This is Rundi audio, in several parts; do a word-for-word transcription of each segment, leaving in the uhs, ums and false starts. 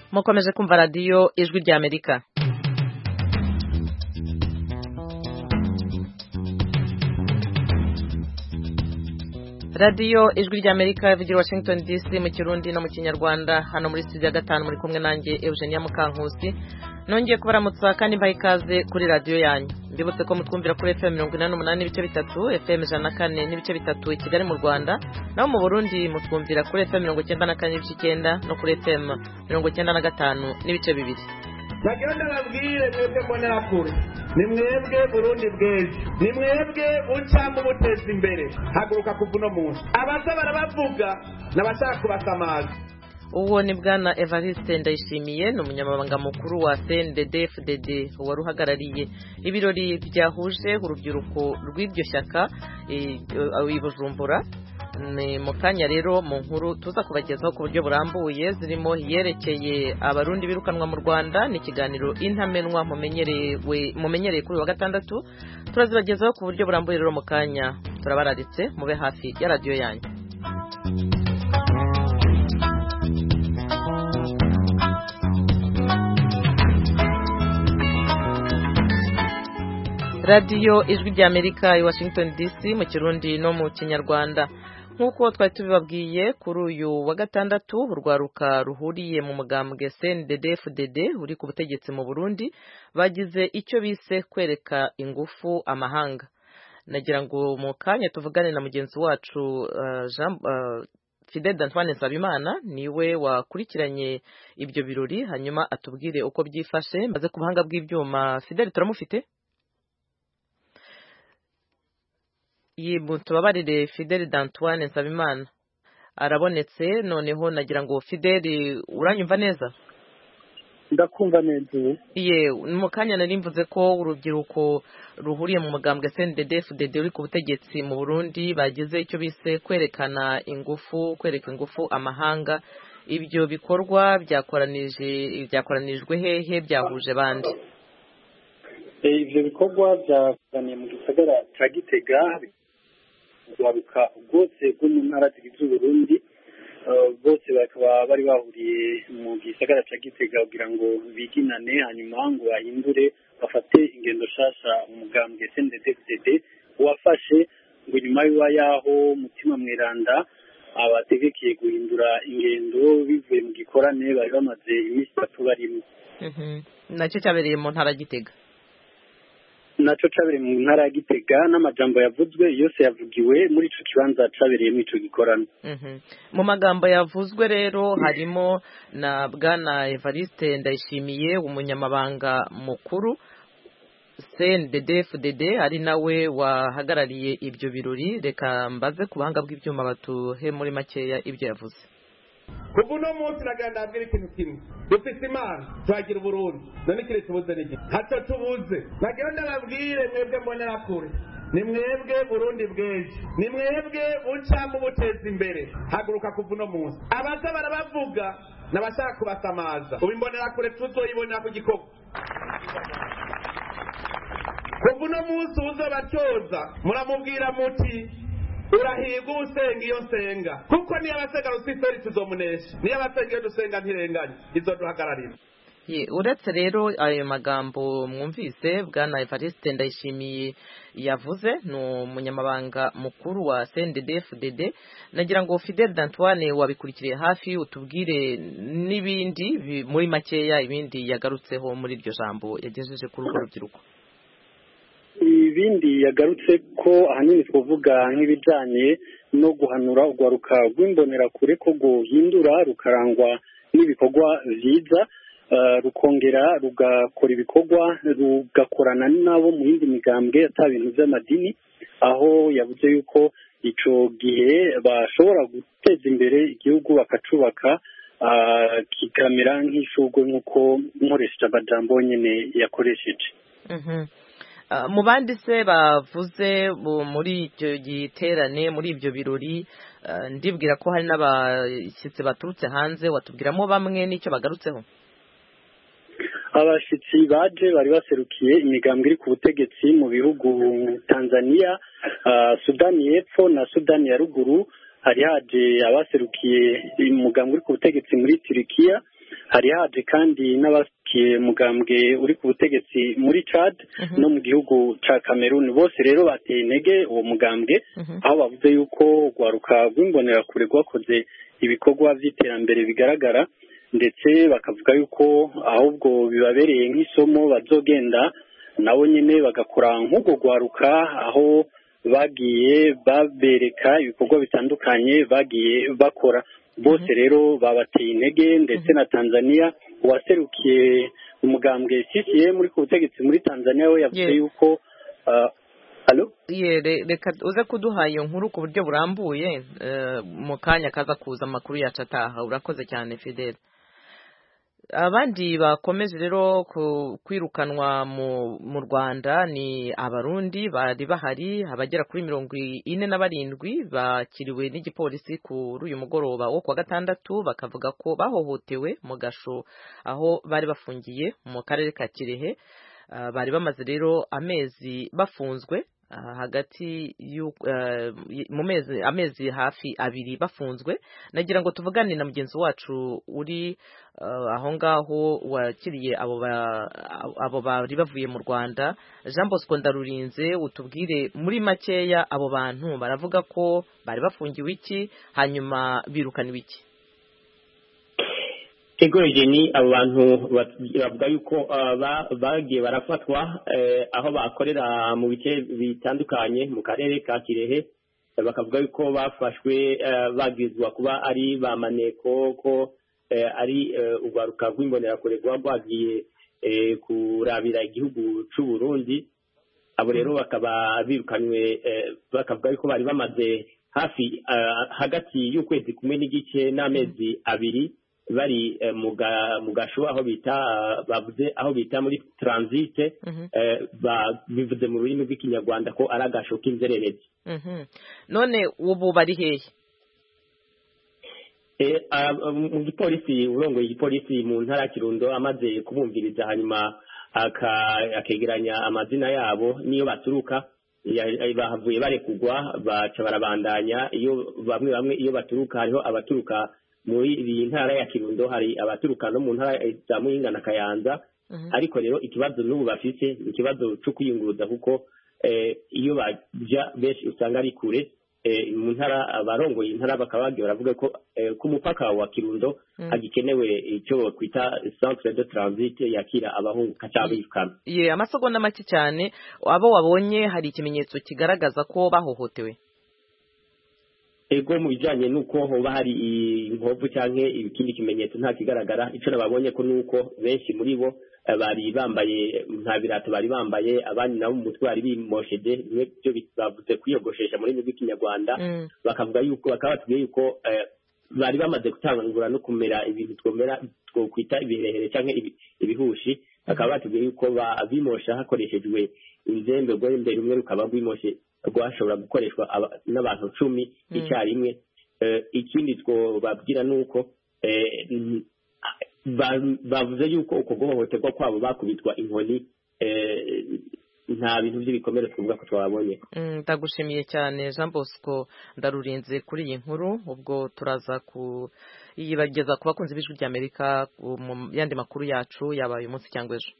mukomeje kumva radiyo ijwi rya Amerika. radiyo ijwi rya Amerika ivugira Washington D C mu Kirundi no mu Kinyarwanda. Hano muri studio ya gatanu muri kumwe nanjye Eugenia Mukankusi. Nongeye kubaramutsa kandi mbaye ikaze kuri radiyo yanyu. Ndibutse ko mutwumvira kuri F M mirongo inani n'umunani n'ibice bitatu, F M ijana na kane n'ibice bitatu i Kigali mu Rwanda, naho mu Burundi mutwumvira kuri F M mirongo icyenda na kane n'ibice icyenda no kuri F M mirongo icyenda na gatanu n'ibice bibiri. Bagenda babwire mwebwe mbonera kure, ni mwebwe Burundi bw'ejo, ni mwebwe ucamba ubuteza imbere. Haguruka kuva uno munsi, abaza barabavuga n'abashaka kubasamaza. Uwo ni bwana Evariste Ndayishimiye, ni umunyamabanga mukuru wa C N D D F D D wari uhagarariye ibirori byahuje urubyiruko rw'iryo shyaka i Bujumbura. Ni mu kanya rero mu nkuru tuza kubagezaho ku buryo burambuye, zirimo yerekeye abarundi birukanwa mu Rwanda, ni ikiganiro intamenwa mumenyerewe mumenyereye kuri wa gatandatu. Turazibagezaho ku buryo burambuye rero mu kanya, turabararitse mube hafi ya radiyo yanyu. radiyo ijwi rya Amerika i Washington D C mu Kirundi no mu Kinyarwanda. Nk'uko twari tubibabwiye, kuri uyu wa gatandatu urwaruka ruhuriye mu mugambwe C N D D F D D uri ku butegetsi mu Burundi bagize icyo bise kwereka ingufu amahanga. Nagira ngo mu kanya tuvugane na mugenzi wacu uh, Jean uh, Fidel Antoine Nsabimana, niwe wakurikiranye ibyo birori, hanyuma atubwire uko byifashe. Maze ku buhanga bw'ibyuma Fidel turamufite? Yibu tubabarire Fidel Antoine Nsabimana arabonetse. Noneho nagira ngo Fidel, uranyumva neza? Ndakumva neza. Iye, mu kanya nari mvuze ko urubyiruko ruhuriye mu mugambwe C N D D F D D uri ku butegetsi mu Burundi bagize icyo bise kwerekana ingufu, kwereka ingufu amahanga. Ibyo bikorwa byakoranije byakoranijwe hehe, byahuje bande? Ibyo bikorwa byakoraniye mu gisagara cya Gitega, urwaruka rwose rwo mu ntara zigize Burundi bose bakaba bari bahuriye mu gisagara cya Gitega kugira ngo biginane, hanyuma ngo bahindure bafate ingendo shasha umugambwe C N D D F D D wafashe, ngo nyuma y'aho Mutima Mweranda abategekeye guhindura ingendo bivuye mu gikorane bari bamaze iminsi itatu barimo. Mhm. Nacyo cyabereye mu ntara Gitega. Naco cabere mu ntara ya Gitega, n'amajambo yavuzwe yose yavugiwe muri ico kibanza cabereye mu ico gikorano. Mhm. Mu magambo yavuzwe rero harimo na bwana Evariste Ndayishimiye, umunyamabanga mukuru C N D D F D D, ari nawe wahagarariye ibyo birori. Reka mbaze ku buhanga bw'ibyuma batuhe muri makeya ibyo yavuze. Kuva uno munsi naganda abwira ikintu kimwe, dufite Imana twagira Burundi, none kire tubuze n'iki hato tubuze. Nagenda babwire mwebwe mbonera kure, ni mwebwe Burundi bw'ejo, ni mwebwe ucamba ubuteza imbere. Haguruka kuva uno munsi, abaza barabavuga n'abashaka kubasamaza, ubimbonera kure tuzoyibonera ku gikoko. Kuva uno munsi uzobatyoza muramubwira muti urahirwa usenga iyo nsenga, kuko niyo abasenga rusiferi tuzomunesha, niyo abasenga iyo dusenga ntirenganye izoduhagararira. Ye, uretse rero ayo magambo mwumvise bwana Evariste Ndayishimiye yavuze, ni umunyamabanga mukuru wa C N D D F D D. Nagira ngo Fidel Antoine wabikurikiriye hafi utubwire n'ibindi muri makeya ibindi yagarutseho muri iryo jambo yagejeje kuri urwo rubyiruko. Ibindi yagarutse ko ahanini twavuga nk'ibijanye no guhanura urwaruka rw'imbonera kure ko guhindura rukarangwa n'ibikorwa vyiza, uh, rukongera rugakora ibikorwa rugakorana nabo mu yindi migambwe ata bintu vy'amadini, aho yavuze yuko ico gihe bashobora guteza imbere igihugu bakacubaka uh, kikamera nk'ishurwe nk'uko nkoresheje amajambo nyene yakoresheje. Mhm. Mu bandi se bavuze muri icyo giterane, muri ibyo birori, ndibwira ko hari n'abashyitsi baturutse hanze, watubwiramo bamwe n'icyo bagarutseho? abashitsi baje bari baserukiye imigambwe iri ku butegetsi mu bihugu Tanzania, uh, Sudani y'Epfo na Sudani ya Ruguru. Hari haje abaserukiye umugambwe uri ku butegetsi muri Turikiya, hari haje kandi n'abasikiye mugambwe uri ku butegetsi muri Chad no mu gihugu ca Cameroon bose rero bateye intege uwo mugambwe aho bavuze yuko gwaruka rw'imbonera kure gwakoze ibikorwa by'iterambere bigaragara ndetse bakavuga yuko ahubwo bibabereye nk'isomo bazogenda nabo nyine bagakora nk'ubwo gwaruka aho bagiye babereka ibikorwa bitandukanye bagiye bakora bose rero babateye intege ndetse na Tanzania uwaserukiye umugambwe C C M muri ku butegetsi muri Tanzania we yavuze yuko Allo yere reka uze kuduha iyo nkuru ku buryo burambuye mu kanya kaza kuza amakuru yacu ataha urakoze cyane Fidel. Abandi bakomeje rero kwirukanwa mu Rwanda ni abarundi bari bahari abagera kuri mirongo ine na barindwi bakiriwe n'igipolisi kuri uyu mugoroba wo kuwa gatandatu bakavuga ko bahohotewe mu gasho aho bari bafungiye mu karere ka Kirehe. Bari bamaze rero amezi bafunzwe hagati mu mezi amezi hafi abiri bafunzwe. Nagira ngo tuvugane na mugenzi wacu uri aho ngaho wakiriye abo abo bari bavuye mu Rwanda, Jean Bosco Ndarurinze, utubwire muri makeya abo bantu baravuga ko bari bafungiwe iki hanyuma birukana ibiki. Ego Eugenie, abo bantu bavuga yuko bagiye barafatwa aho bakorera mu bice bitandukanye mu karere ka Kirehe, bakavuga yuko bafashwe bagizwa kuba ari ba maneko ko ari urwaruka rw'imbonerakure rwagiye kurabira igihugu cy'u Burundi. Abo rero bakaba birukanywe bakavuga yuko bari bamaze hafi hagati y'ukwezi kumwe n'igice n'amezi abiri bari mu gasho aho bita bavuze aho bita muri transit bivuze mu rurimi rw'ikinyarwanda ko ari agasho k'inzererezi. None ubu bari hehe? Mu gipolisi urongoye igipolisi mu ntara ya Kirundo amaze kubumviriza hanyuma akegeranya amazina yabo niyo baturuka bahavuye barekugwa baca barabandanya. Iyo bamwe bamwe iyo baturuka hariho abaturuka muri iyi ntara ya Kirundo, hari abaturuka no mu ntara za Muyinga na Kayanza. Ariko rero ikibazo n'ubu bafite ikibazo cyo kwiyunguruza kuko iyo bajya benshi usanga ari kure mu ntara. Abarongoye intara bakaba bagiye baravuga ko ku mupaka wa Kirundo hagikenewe icyo kwita centre de transit yakira abahunguka cyabifukana. Ye amasegonda make cyane, abo wabonye hari ikimenyetso kigaragaza ko bahohotewe? Ego mu bijanye nuko hoba hari inkovu canke ikindi kimenyetso nta kigaragara. Ico nababonye ko nuko benshi muri bo bari bambaye nta birato bari bambaye, abandi nabo mu mutwe bari bimosheje byo bavuze kwiyogoshesha muri rurimi rw'ikinyarwanda. Bakavuga yuko bakaba batubwiye yuko bari bamaze gutangura no kumera ibintu twomera two kwita ibiherehere canke ibihushi. Bakaba batubwiye yuko bimosha hakoreshejwe inzembe rwo imbere rumwe rukaba rwimoshe rwashobora gukoreshwa n'abantu cumi icyarimwe. Ikindi two babwira nuko bavuze yuko uko guhohoterwa kwabo bakubitwa inkoni nta bintu by'ibikomere twavuga ko twabonye. Ndagushimiye cyane Jean Bosco Ndarurinze kuri iyi nkuru. Ubwo turaza kuyibageza ku bakunzi b'Ijwi ry'Amerika mu yandi makuru yacu yabaye umunsi cyangwa ejo.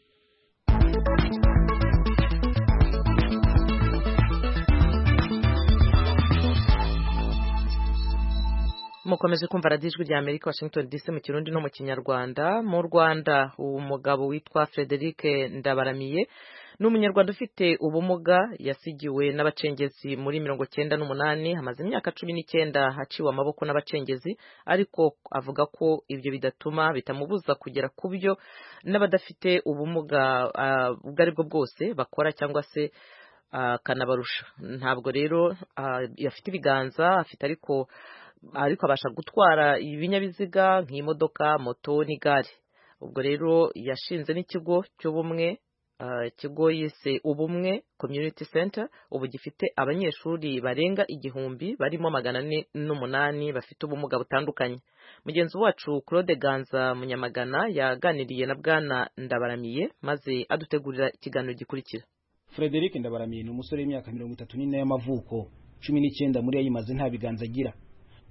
Mukomeje kumva radiyo Ijwi ry'Amerika Washington D C mu Kirundi no mu Kinyarwanda. Mu Rwanda umugabo witwa Frederic Ndabaramiye ni umunyarwanda ufite ubumuga yasigiwe n'abacengezi muri mirongo cyenda n'umunani. Hamaze imyaka cumi n'icyenda haciwe amaboko n'abacengezi, ariko avuga ko ibyo bidatuma bitamubuza kugera ku byo n'abadafite ubumuga ubwo ari bwo bwose bakora cyangwa se kanabarusha. Ntabwo rero afite ibiganza afite ariko ariko abasha gutwara ibinyabiziga nk'imodoka, moto n'igare. Ubwo rero yashinze n'ikigo cy'ubumwe, ikigo yise Ubumwe Community Center, ubu gifite abanyeshuri barenga igihumbi barimo magana ane n'umunani bafite ubumuga butandukanye. Mugenzi wacu Claude Ganza Munyamagana yaganiriye na Bwana Ndabaramiye maze adutegurira ikiganiro gikurikira. Frederic Ndabaramiye ni umusore w'imyaka mirongo itatu n'ine y'amavuko, cumi n'icyenda muri yayimaze nta biganza agira.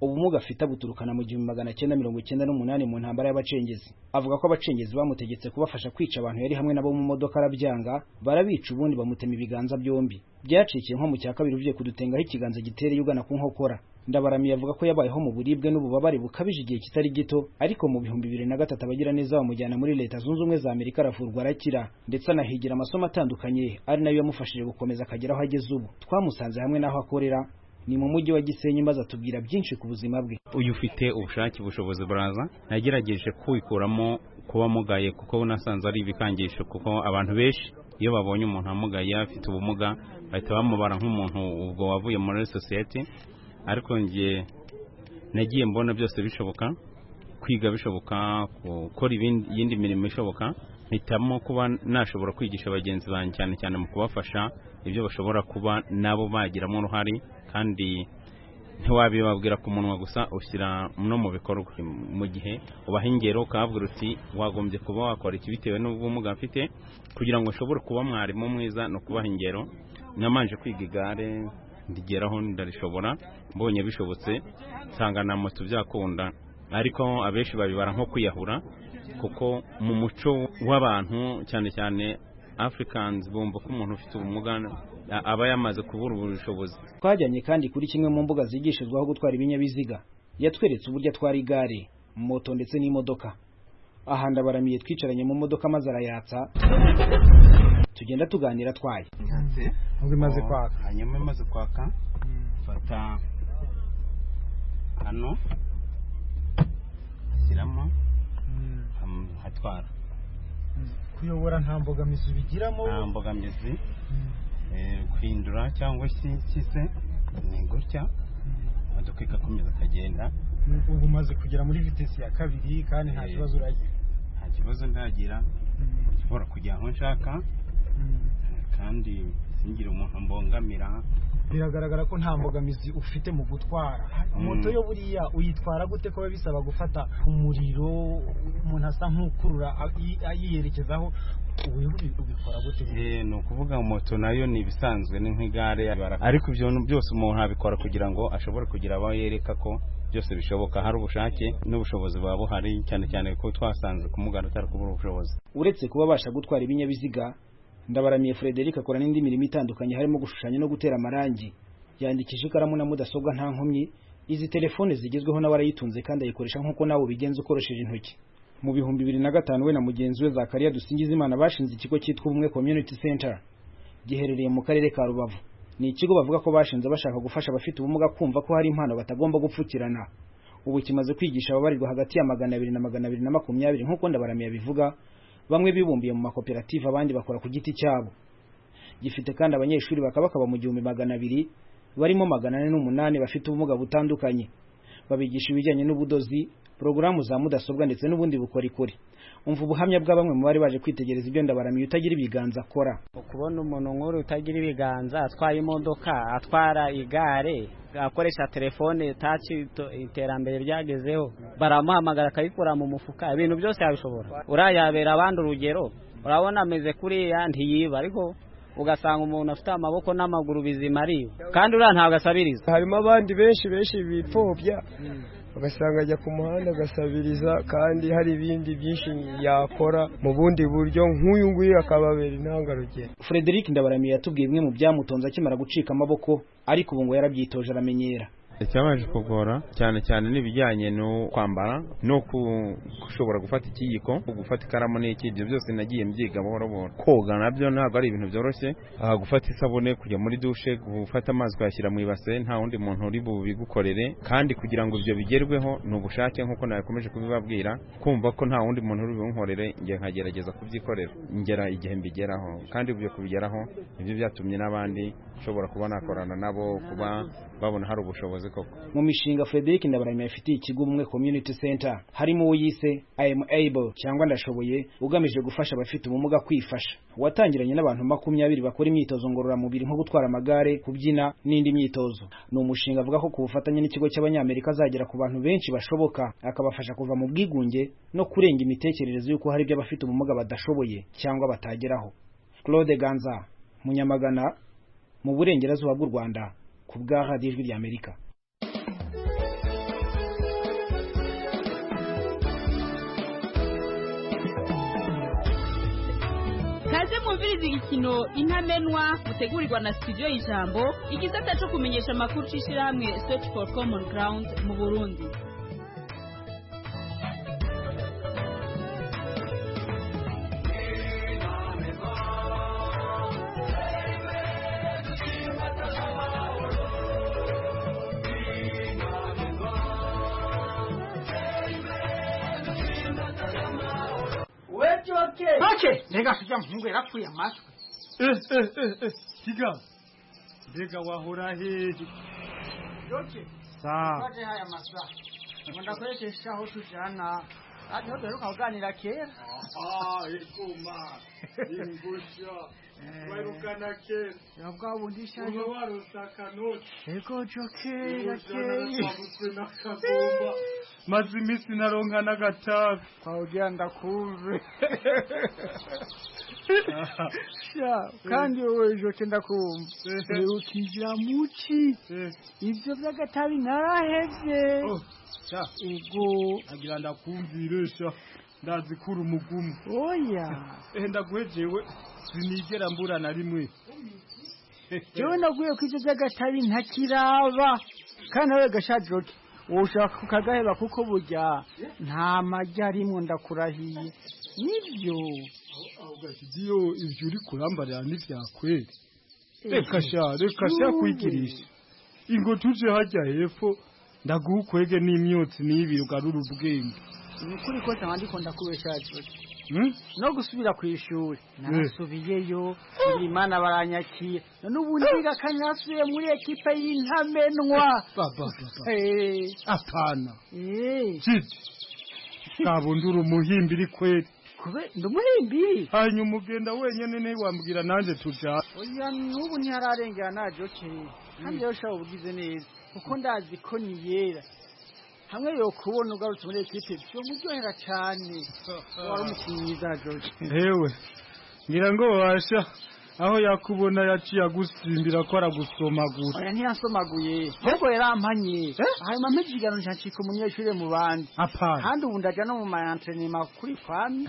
ubumuga afite buturukana mu gihumbi magana cyenda mirongo icyenda n'umunani mu ntambara y'abacengezi. Avuga ko abacengezi bamutegetse kubafasha kwica abantu yari hamwe nabo mu modoka arabyanga, barabica ubundi bamutema ibiganza byombi. Byacikiye nko mu cya kabiri uvuye kudutengaho ikiganza gitereye ugana ku nkokora. Ndabaramiye avuga ko yabayeho mu buribwe n'ububabare bukabije igihe kitari gito, ariko mu bihumbi bibiri na gatatu abagira neza bamujyana muri Leta Zunze Ubumwe za Amerika aravurwa arakira, ndetse anahigira amasomo atandukanye ari nayo yamufashije gukomeza akagera aho ageze ubu. Twamusanze hamwe n'aho akorera ni mu mujyi wa Gisenyi, maze atubwira byinshi ku buzima bwe. Uyu ufite ubushake bushobozi buraza, nagerageje kwikuramo kuba mugaye kuko nasanze ari ibikangisho, kuko abantu benshi iyo babonye umuntu amugaye afite ubumuga bahita bamubara nk'umuntu ubwo wavuye muri society, ariko ngiye nagiye mbona byose bishoboka, kwiga bishoboka, gukora ibindi mirimo ishoboka, mpitamo kuba nashobora kwigisha abagenzi banjye cyane cyane mu kubafasha ibyo bashobora kuba nabo bagiramo uruhare, kandi ntiwabibabwira ku munwa gusa, ushyira no mu bikorwa. Mu gihe ubaha ingero ukababwira uti wagombye kuba wakora iki bitewe n'ubumuga afite, kugira ngo ushobore kuba mwarimu mwiza no kubaha ingero. Namanje kwiga igare ndigeraho ndarishobora, mbonye bishobotse nsanga na moto byakunda, ariko abenshi babibara nko kwiyahura, kuko mu muco w'abantu cyane cyane Africans bumva ko umuntu ufite ubumuga aba yamaze kubura ubushobozi. Twajyanye kandi kuri kimwe mu mbuga zigishizwaho gutwara ibinyabiziga, yatweretse uburyo atwara igare, moto ndetse n'imodoka. Aha Ndabaramiye twicaranye mu modoka maze arayatsa, tugenda tuganira atwaye. Ubwo imaze kwaka, hanyuma imaze kwaka fata hano ashyiramo hatwara. Kuyobora nta mbogamizi ubigiramo? Nta mbogamizi, kwindura cyangwa se ni gutya, imodoka igakomeza akagenda. Ubu umaze kugera muri vitesi ya kabiri kandi nta kibazo uragira? Nta kibazo ndagira, nshobora kujya aho nshaka kandi singira umuntu mbongamira. Biragaragara ko nta mbogamizi ufite mu gutwara. Moto yo buriya uyitwara gute ko bisaba gufata umuriro, umuntu asa nk'ukurura ayiyerekezaho, ubikora gute? Eh no kuvuga moto nayo ni bisanzwe ni nk'igare, ariko ibyo byose umuntu abikora kugira ngo ashobore kugira aba yereka ko byose bishoboka, hari ubushake n'ubushobozi bwa buhari, cyane cyane ko twasanze kumugana atari kubura ubushobozi. Uretse kuba basha gutwara ibinyabiziga, Ndabaramiye Frederic akora n'indi mirimo itandukanye harimo gushushanya no gutera amarangi. Yandikisha ikaramu na mudasobwa nta nkomyi, izi telefone zigezweho nawe arayitunze kandi ayikoresha nk'uko nawe bigenza ukoresheje intoki. Mu bihumbi bibiri na gatanu we na mugenzi we Zakariya Dusingizimana bashinze ikigo cyitwa Ubumwe Community Center, giherereye mu karere ka Rubavu. Ni ikigo bavuga ko bashinze bashaka gufasha abafite ubumuga kumva ko hari impano batagomba gupfukirana. Ubu kimaze kwigisha ababarirwa hagati ya magana abiri na magana abiri na makumyabiri nk'uko Ndabaramiye bivuga, bamwe bibumbiye mu makoperative abandi bakora ku giti cyabo. Gifite kandi abanyeshuri bakabakaba mu gihumbi magana abiri, barimo magana ane n'umunani bafite ubumuga butandukanye. Babigisha ibijyanye n'ubudozi, porogaramu za mudasobwa ndetse n'ubundi bukorikori. Umva ubuhamya bwa bamwe mu bari baje kwitegereza ibyo Ndabaramiye utagira ibiganza akora. Ukubona umuntu nk'uru utagira ibiganza atwaye imodoka, atwara igare, akoresha telefone touch, iterambere ryagezeho, baramuhamagara akayikura mu mufuka, ibintu byose yabishobora. Urayabera abandi urugero, urabona ameze kuriya ntiyiba, ariko ugasanga umuntu afite amaboko n'amaguru bizima ari kandi ura ntabwo asabiriza. Harimo abandi benshi benshi bipfobya, ugasanga ajya ku muhanda agasabiriza, kandi hari ibindi byinshi yakora mu bundi buryo, nk'uyu nguyu akababera intangarugero. Frederic Ndabaramiye yatubwiye bimwe mu byamutonze akimara gucika amaboko, ariko ubu ngo yarabyitoje aramenyera. Icyabaje kugora cyane cyane n'ibijyanye no kwambara no kushobora gufata ikiyiko, gufata ikaramu n'iki, ibyo byose nagiye mbyiga buhoro buhoro. Koga nabyo ntabwo ari ibintu byoroshye, gufata isabune, kujya muri dushe, gufata amazi kuyashyira mu ibase, nta wundi muntu uri bubigukorere, kandi kugira ngo ibyo bigerweho ni ubushake nk'uko nakomeje kubibabwira, kumva ko nta wundi muntu uri bubinkorere, ngiye nkagerageza kubyikorera ngera igihe mbigeraho, kandi ibyo kubigeraho nibyo byatumye n'abandi nshobora kuba nakorana nabo, kuba babona hari ubushobozi koko. Mu mishinga Frederic Ndabaramiye afitiye ikigo Ubumwe Community Center harimo uwo yise I am able cyangwa ndashoboye, ugamije gufasha abafite ubumuga kwifasha. Watangiranye n'abantu makumyabiri bakora imyitozo ngororamubiri nko gutwara amagare, kubyina n'indi myitozo. Ni umushinga avuga ko ku bufatanye n'ikigo cy'Abanyamerika azagera ku bantu benshi bashoboka, akabafasha kuva mu bwigunge no kurenga imitekerereze y'uko hari ibyo abafite ubumuga badashoboye cyangwa batageraho. Claude Ganza, Munyamagana, mu burengerazuba bw'u Rwanda, ku bwa Radio Ijwi ry'Amerika. mwumviriza igikino intamenwa mutegurirwa na studio y'ijambo igisata cyo kumenyesha amakuru c'ishirahamwe Search for Common Ground mu Burundi. Oke, nega sija mhungu yarapfuye amatwe. Eh eh eh eh, siga. Nega wahora hehe. Oke. Sa. Baje haya maswa. Ngenda kwekesha aho tujana. Ati ho duheruka kuganira kera. Ah, ikuma. Ingusha. Wairukana kera. Yabwa bundisha yo. Uba warusaka noti. Ego joke, gake. Nakagomba. Mazi imisi naronka n'agatabi. Kwa ugira ndakumve. Sha, kandi wowe joke ndakumva. Ukijira muci. Ivyo vy'agatabi narahevye. Oh, sha. Ego agira ndakumvire sha. Ndazi kuri umugumu. Oya. Eh ndaguhejewe sinigera mbura na rimwe. Jewe naguye kw'ivyo vy'agatabi ntakiraba. Kandi nawe gashajoke. Ushaka kukagaheba kuko burya nta majya arimwo ndakurahiye nivyo ugashidiyo ivyo uri kurambarira n'ivyakweri reka sha reka sha kwigirisha ingo tuje hajya hepfo ndagukwege n'imyotsi n'ibi ugarura ubwenge nukuri ko ntandiko ndakubeshaje no gusubira ku ishuri narasubiyeyo Imana baranyakiye none ubu ndiga kanyasuye muri ekipe y'intamenwa baba baba eh apana eh chiti kabundura umuhimbiri kweli kube ndumuhimbiri hanyuma ugenda wenyene ne wambwira nanje tuja oya nubu ntihararengera najo ke kandi yo shaho ubugize neza kuko ndazi ko ni yera hamwe yo kubona ugarutse muri ekipe byo muryohera cyane wari umukinnyi mwiza George hewe ngira ngo washa aho yakubona yaciye agusimbira ko aragusomagura oya ntiyasomaguye ahubwo yarampanye hanyuma mpejigano ncacika umunyeshuri mu bandi kandi ubu ndaja no mu ma entraînement kuri fami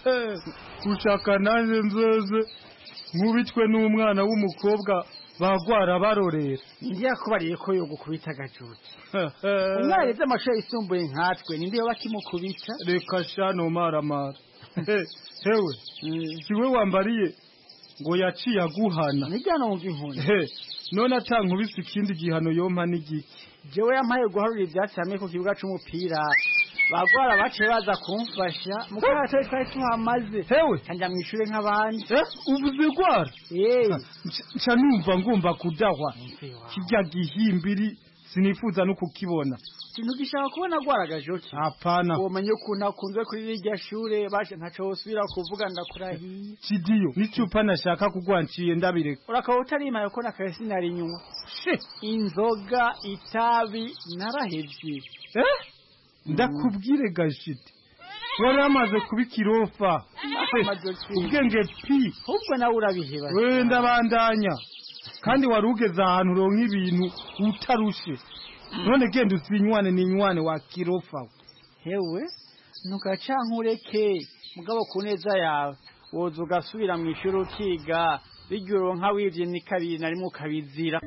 ushaka nanjye nzoze nkubitwe n'umwana w'umukobwa bagwara barorera ndiya kubariye ko yo gukubita gajuti umwana yize amashuri yisumbuye nkatwe nindi yo bakimukubita reka shano maramara hewe kiwe wambariye ngo yaciye aguhana nijyana wumva inkoni none atankubise ikindi gihano yompa n'igiki jewe yampaye guharura ivyatsi hamwe ku kibuga c'umupira bagwara baciye baza kumfasha mukarato twari tuhamaze hewe kanja mwishure nk'abandi ubuze gwara eh nca numva ngomba kudahwa kijya gihimbiri sinifuza no kukibona kintu gishaka kubona gwaragajoki hapana umenye ukuntu akunze kuri irya shure bashe ntaco usubira kuvuga ndakurahiye kidiyo n'icupa nashaka kugwanciye ndabireka urakaba utarimaye ko nakahesi nari nyuma inzoga itabi narahevye eh ndakubwire gashiti wari amaze kubikirofa ubwenge pi ubwo nawe urabiheba we ndabandanya kandi warugeze ahantu ronka ibintu utarushe none genda usinywane n'inywane wa kirofa hewe ntugacankureke mugabo ku neza yawe woza ugasubira mu ishuri ukiga bigira nka wivye ni kabiri na rimwe ukabizira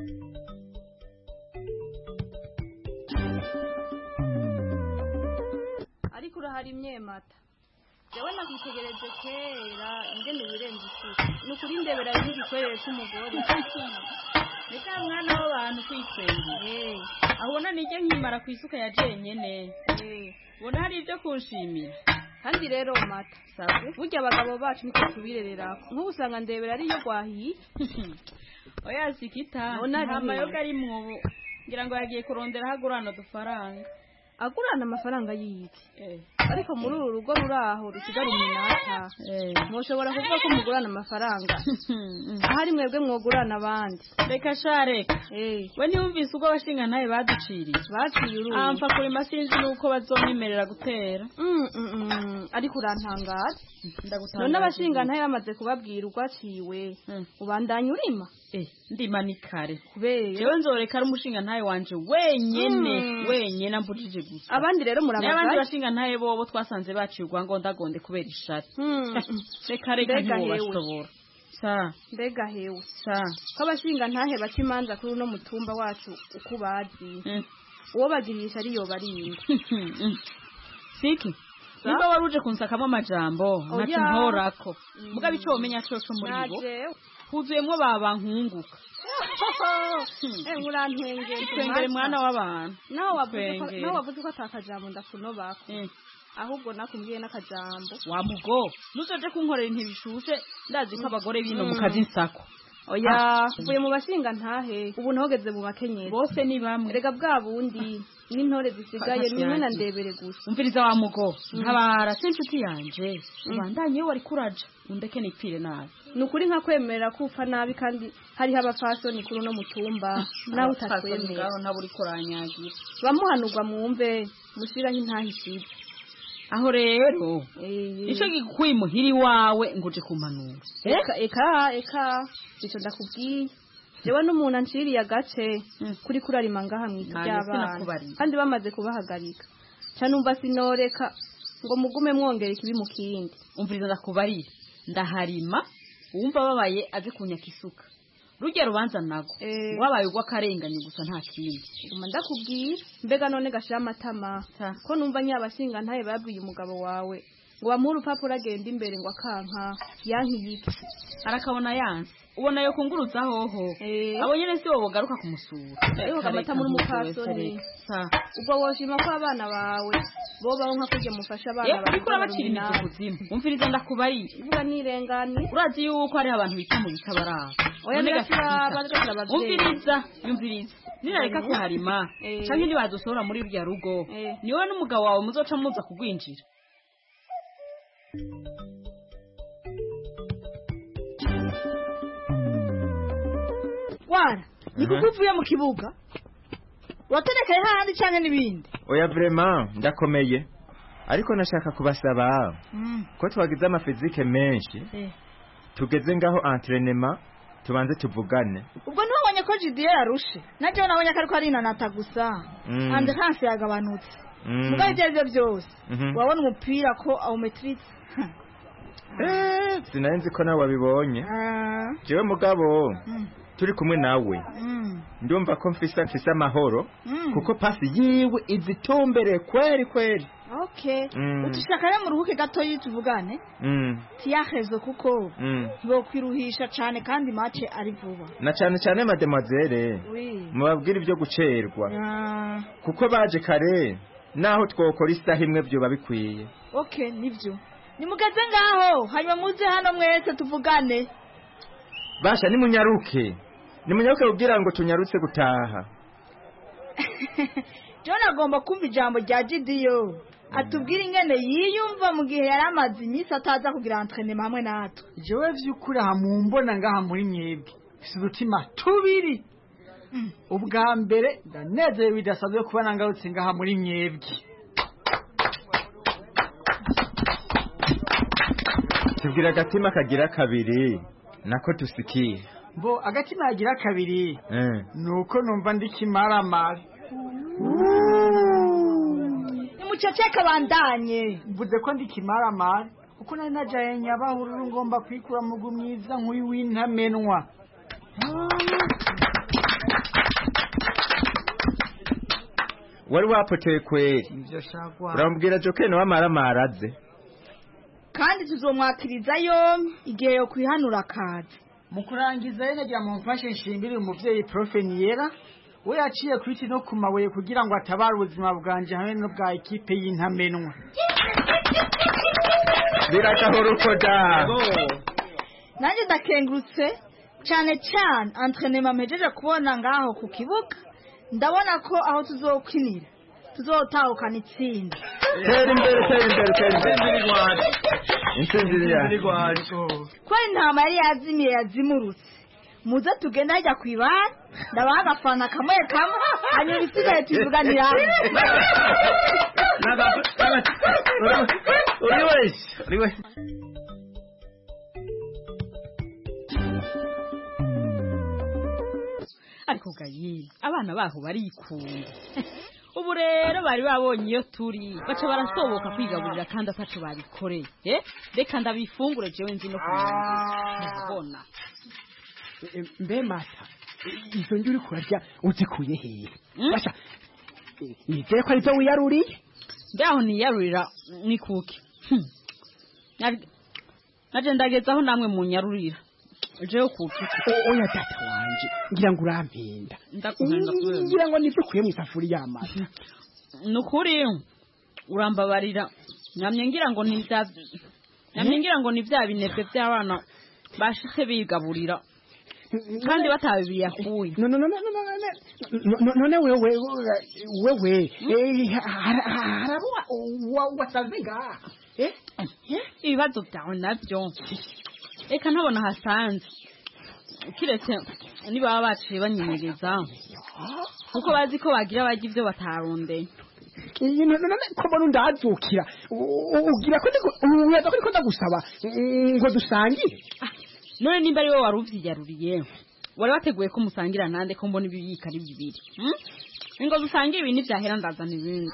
ariko urahari imyemata jewe nakwitegereje kera ingene birenze isuku ni ukuri ndebera nk'igikwerere c'umugore reka mwana w'abantu kwitwengera ahubona nijye nkimara ku isuka ya jenyene ubona hari ibyo kunshimira kandi rero mata sabwe burya abagabo bacu niko tubirerera nk'ubu usanga ndebera ariyo gwahiye oya sikita nta mayoga ari mwobo ngira ngo yagiye kurondera hagurana udufaranga agurana amafaranga yiki ariko muri uru rugo ruraho rusigara iminata mushobora kuvuga ko mugurana amafaranga ahari mwebwe mwogurana abandi reka shareka we niyumvise ubwo abashinga ntaye baduciriye baciye uruhu amfa kuri masinzi nuko bazomwemerera gutera ariko urantangaza none abashinga ntaye bamaze kubabwira urwaciwe ubandanya urima ndima ni kare kubera jewe nzoreka ari umushinga ntaye wanje wenyene wenyene ambujije gusa abandi rero murabagaye abandi bashinga ntaye bobo twasanze baciye urwango ndagonde kubera ishari reka reka ntibashobora sa mbega hewe sa ko abashinga ntahe baca imanza kuri uno mutumba wacu uko bazi uwo bagirisha ariyo barinda siki niba wari uje kunsakamo amajambo ntacyo ntorako mugabe icyo womenya coco muri bo huzuyemwo babankunguka eh urantwengere twengere mwana w'abantu naho wavuze ko naho wavuze ko atakajambo ndakunobako ahubwo nakumbwiye n'akajambo wa mugo nuzoje kunkorera intibishushe ndazi ko abagore bino mu kazi nsako oya uvuye mu bashinga ntahe ubu ntogeze mu bakenyezi bose ni bamwe rega bwa bundi n'intore zisigaye nimwe na ndebere gusa umviriza wa mugo ntabara s'inshuti yanje ubandanye wari kuraja undeke nipfire nabi nukuri nka kwemerera kufa nabi kandi hariho abafasoni kuri no mutumba nawe utatwemera nabo uri kuranyagira bamuhanurwa mwumve mushiraho intahisize aho rero ico gikuye muhiri wawe nguje kumanura eka eka eka ico ndakubwiye jewe n'umuntu anciriye agace kuri kurarima ngaha mw'ijyabana kandi bamaze kubahagarika ca numva sinoreka ngo mugume mwongera ikibi mu kindi umviriza ndakubarira ndaharima wumva babaye aje kunyaka isuka rujya rubanza nago wabaye ugwa karenganye gusa nta kindi uma ndakubwira mbega none gashira amatama ko numva nyabashinga ntaye babwiye umugabo wawe ngo bamuhe urupapuro agenda imbere ngo akanka yankiyike arakabona yanse ubona yo kunguruza hoho abo nyene si wowe garuka kumusura ariko kamata muri mukasoni ubwo woshima ko abana bawe bo baho nka kujya mufasha abana bawe bikora bacira imizo kuzimu umviriza ndakubari ivuga nirengani urazi yuko ari abantu bita mu bitabaraba oya nigashira bazira abavyeyi umviriza yumviriza ninareka kuharima canke ndi badusohora muri rya rugo niwe n'umugabo wawe muzoca muza kugwinjira wara nikukuvuye mu kibuga waterekaye hahandi canke n'ibindi oya vraiment ndakomeye ariko nashaka kubasaba ko twagize amafizike menshi tugeze ngaho entraînement tubanze tuvugane ubwo ntiwabonye ko Jidiye yarushe naje nabonye ko ariko ari inanata gusa ande hansi yagabanutse muga ibyo byose wabona umupira ko awumetritse eh sinanzi ko nawe wabibonye jewe mugabo turi kumwe nawe ndumva ko mfisa mfisa amahoro kuko pasi yiwe izitombere kweri kweri okay utushaka rero mu ruhuke gato yituvugane tiyahezo kuko bo kwiruhisha cyane kandi mace ari vuba na cyane cyane mademoiselle mubabwira ibyo gucerwa kuko baje kare naho twokora isaha imwe byo babikwiye okay nivyo nimugeze ngaho hanyuma muze hano mwese tuvugane basha ni munyaruke ni munyaruke kugira ngo tunyarutse gutaha John agomba kumva ijambo rya Jidiyo atubwira ingene yiyumva mu gihe yari amaze iminsi ataza kugira entraînement hamwe natwe jewe vy'ukuri aha mumbona ngaha muri mwebwe fise udutima tubiri ubwa mbere ndanezerewe bidasanzwe kuba nangarutse ngaha muri mwebwe tubwira agatima kagira kabiri nako tusikiye bo agatima kagira kabiri nuko numva ndikimaramara nimuceceka bandanye mvuze ko ndikimaramara kuko nari najaye nyabahururu ngomba kwikura mu mwiza nk'uyu w'intamenwa wari wapoteye kweri urambwira jokene wamaramara aze kandi tuzomwakiriza yombi igihe yo kwihanura akazi mu kurangiza yene nagira mu mfashe nshimbire umuvyeyi Profe Niyera we yaciye kwiti no kumabuye kugira ngo atabare ubuzima bwanje hamwe no bwa ekipe y'intamenwa birakahoro da nanjye ndakengurutse cyane cyane entraînement mpejeje kubona ngaho ku kibuga ndabona ko aho tuzokwinira tuzotahukana itsinda tera imbere tera imbere tera imbere rwanda intsinzi ya ko intama yari yazimiye yazimurutse muze tugenda hajya kwibara ndabaha agafana kamwe kamwe hanyuma ibisigaye tuvuganira uri wese uri wese ariko gayi abana baho barikunda ubu rero bari babonye iyo turi baca barasoboka kwigaburira kandi ataco babikoreye eh reka ndabifungure jewe nzi no kubona mbe mata izo njuri kurarya uzikuye hehe basha nizere ko ari zo wiyaruriye mbeho niyarurira ni kuki naje ndagezaho namwe munyarurira jewe kuki oya data wanje ngira ngo urampenda ngira ngo nidukuye mu isafuriya y'amazi nukuri urambabarira namye ngira ngo ni bya namye ngira ngo ni bya binebwe by'abana bashitse bigaburira kandi batabibiye akuye no no no no none wewe wewe harabu wasazinga eh ibibazo byawe nabyo eka ntabona hasanze kiretse niba baciye banyimereza kuko bazi ko bagira bagira ibyo batarondeye ko mbona undazukira ugira ko uyaza ko ndagusaba ngo dusangire none nimba ari wowe wari uvyiyaruriye wari wateguye ko musangira nande ko mbona ibiyika ari bibiri ngo dusange ibintu byahera ndazana ibindi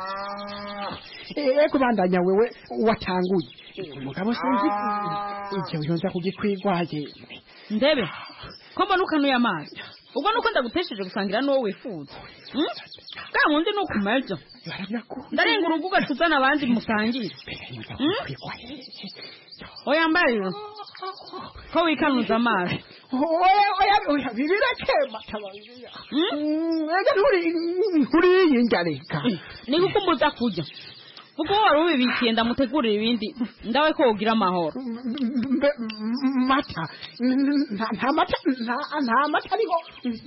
eh kubandanya wewe watanguye umugabo sinzi icyo yonza kugikwigwaje ndebe ko mbona ukanuye amazi ubwo nuko ndagutesheje gusangira no wifuza bwa mundi nukumaje ndarenga urugo ugacuzana abandi musangira oya mbariro ko wikanuza amazi oya oya oya bibirakema tabaziya ega nturi nturi yingareka ni gukumbuza kujya kuko wari ubibikiye ndamutegurira ibindi ndawe ko ugira amahoro mata nta mata nta mata ariho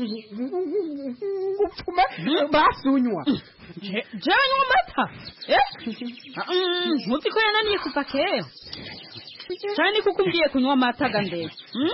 gupfume basunywa jewe nywa mata muzi ko yananiye kuva kera cyane kuko umbwiye kunywa amata gandeye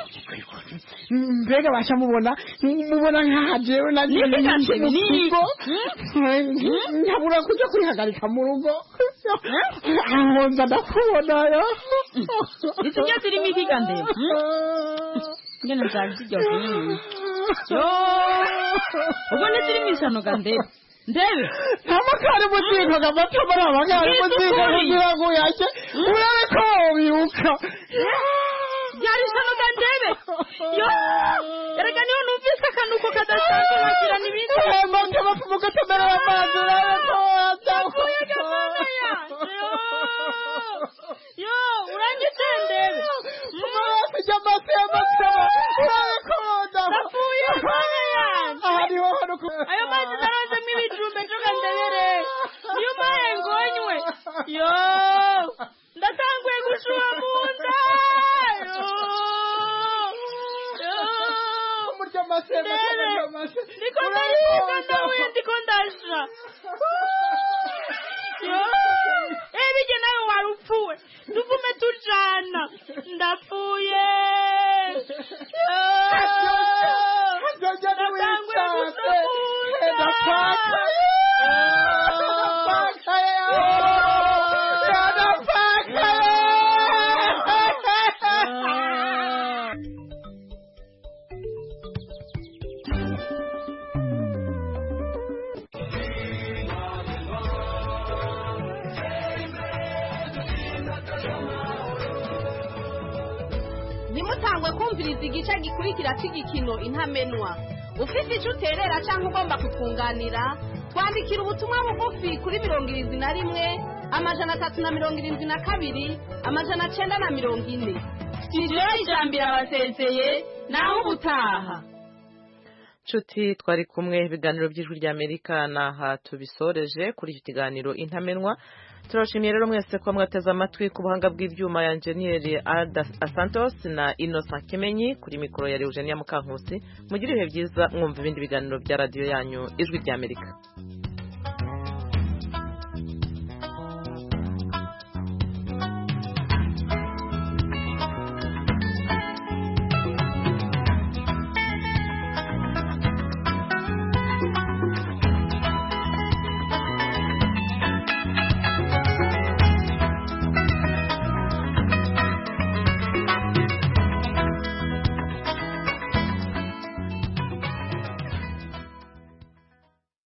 mbega basha mubona mubona nka jewe nagiye mu kigo nkabura kujya kwihagarika mu rugo nza ndakubona yo isijya zirimo iki gandeye ngene nzaziryoshye yo ubwo nezirimo isano gandeye ndebe amakari mutiko gabato bara amakari mutiko kugira ngo yake urebe ko biuka yari sano gandebe yo erega niyo numvise kanuko kadasanzwe bagira nibindi mbonye bapfuka tabera amazi urebe ko atakuye yo urangije ndebe mama jamasi amasa urebe ko ndafuye haya hariho hano ayo mazi zaraza mibijumbe cyoka ndebere niyo maye ngonywe yo ndatanguye gushuha munda yo umurya masema masema ndiko ndariga nawe ndiko ndasha yo ebije nawe warupfuwe tuvume tujana ndapfuye nimutangwe kumviriza igice gikurikira cy'igikino intamenwa ufite icyo uterera cyangwa ugomba kutunganira twandikira ubutumwa bugufi kuri mirongo irindwi na rimwe amajana atatu na mirongo irindwi na kabiri amajana cyenda na mirongo ine studio y'ijambiro abasezeye naho ubutaha nshuti twari kumwe ibiganiro by'ijwi ry'Amerika naha tubisoreje kuri iki kiganiro intamenwa turashimiye rero mwese ko mwateze amatwi ku buhanga bw'ibyuma ya enjeniyeri Ada Santos na Innocent Kimenyi kuri mikoro ya Eugenia Mukankusi mugire ibihe byiza mwumva ibindi biganiro bya radio yanyu ijwi ry'Amerika.